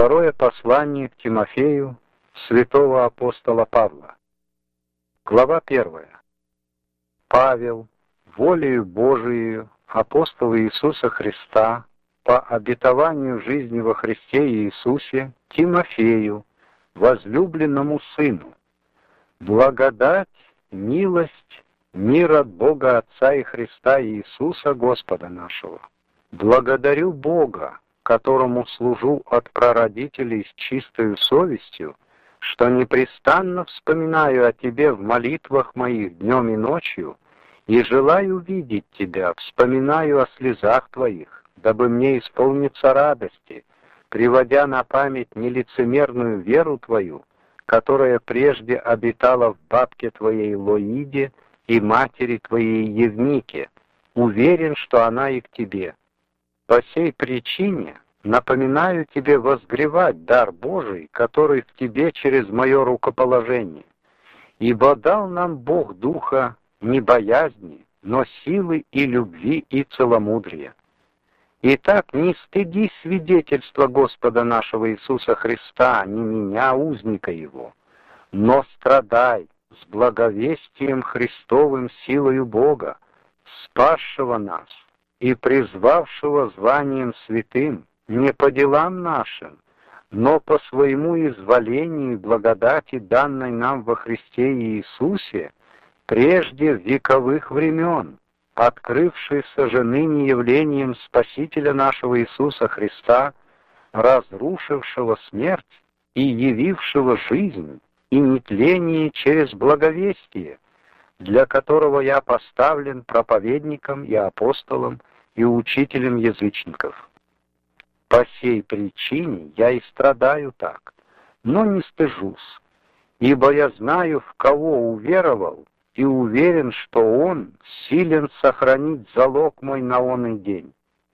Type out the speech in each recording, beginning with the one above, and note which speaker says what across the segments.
Speaker 1: Второе послание к Тимофею святого апостола Павла. Глава 1. Павел, волею Божией, апостол Иисуса Христа, по обетованию жизни во Христе Иисусе, Тимофею, возлюбленному сыну, благодать, милость, мир от Бога Отца и Христа Иисуса Господа нашего. Благодарю Бога, которому служу от прародителей с чистою совестью, что непрестанно вспоминаю о Тебе в молитвах моих днем и ночью, и желаю видеть Тебя, вспоминаю о слезах Твоих, дабы мне исполниться радости, приводя на память нелицемерную веру Твою, которая прежде обитала в бабке Твоей Лоиде и матери Твоей Евнике, уверен, что она и к Тебе. По сей причине напоминаю Тебе возгревать дар Божий, который в Тебе через мое рукоположение. Ибо дал нам Бог духа не боязни, но силы и любви и целомудрия. Итак, не стыди свидетельства Господа нашего Иисуса Христа, не меня, узника Его, но страдай с благовестием Христовым силою Бога, спасшего нас и призвавшего званием святым, не по делам нашим, но по своему изволению и благодати, данной нам во Христе Иисусе, прежде вековых времен, открывшийся же ныне явлением Спасителя нашего Иисуса Христа, разрушившего смерть и явившего жизнь и нетление через благовестие, для которого я поставлен проповедником и апостолом и учителем язычников. По сей причине я и страдаю так, но не стыжусь, ибо я знаю, в кого уверовал, и уверен, что Он силен сохранить залог мой на оный день.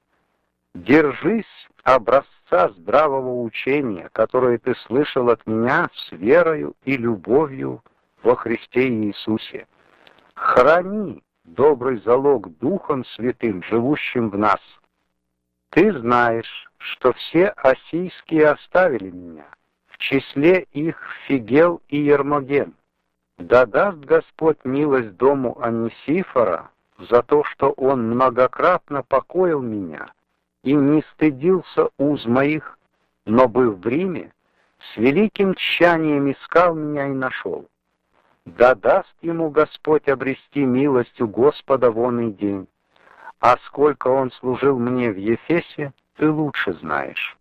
Speaker 1: Держись образца здравого учения, которое ты слышал от меня с верою и любовью во Христе Иисусе. Храни добрый залог Духом Святым, живущим в нас. Ты знаешь, что все ассийские оставили меня, в числе их Фигел и Ермоген. Да даст Господь милость дому Онисифора за то, что он многократно покоил меня и не стыдился уз моих, но, быв в Риме, с великим тщанием искал меня и нашел. Да даст ему Господь обрести милость у Господа в оный день. А сколько он служил мне в Ефесе, ты лучше знаешь.